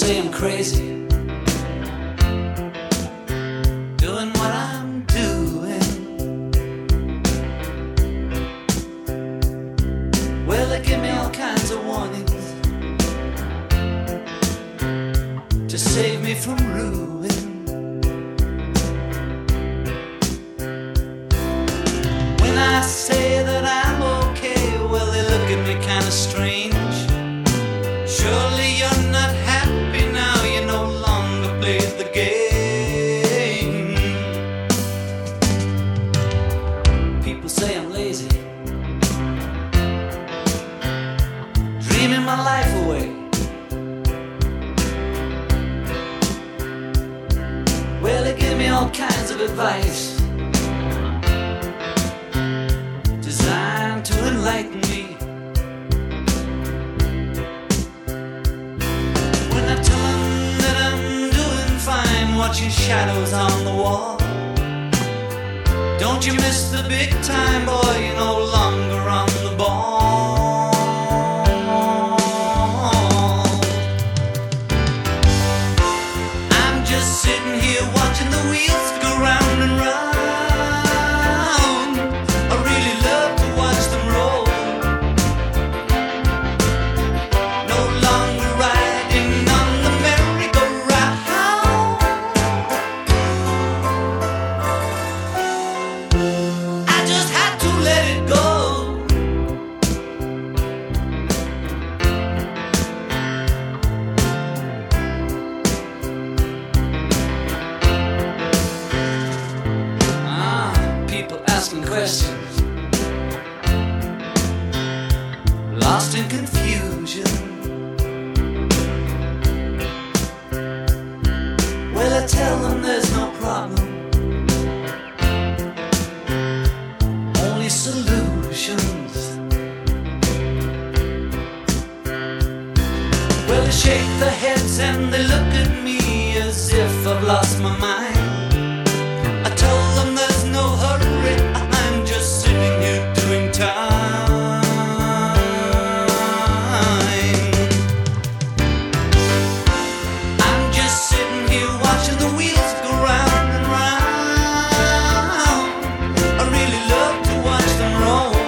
say I'm crazy, doing what I'm doing. Well, they give me all kinds of warnings to save me from ruin. When I say that I'm okay, well, they look at me kinda strange. Surely you're not happy now, you no longer play the game. People say I'm lazy, dreaming my life away. Well, they give me all kinds of advice designed to enlighten me. When I tell them that I'm doing fine, watching shadows on the wall, don't you miss the big time, boy, you're no longer on the ball. I'm just sitting here watching the wheels go round and round. I really love to watch them roll. No longer riding on the merry-go-round. I just had to let it go. People asking questions, lost in confusion. Well, I tell them there's no problem, only solutions. Well, they shake their heads and they look at me as if I've lost my mind. I told them there's no hurry, I'm just sitting here doing time. I'm just sitting here watching the wheels go round and round. I really love to watch them roll.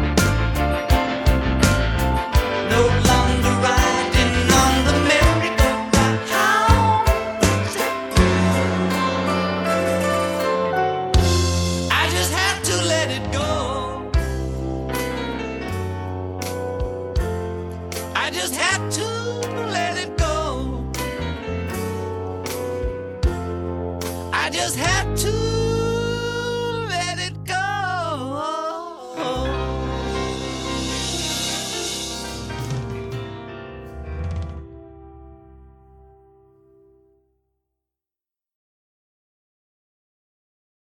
No longer riding on the merry-go-round. I just had to let it go. I just had to let it go. I just had to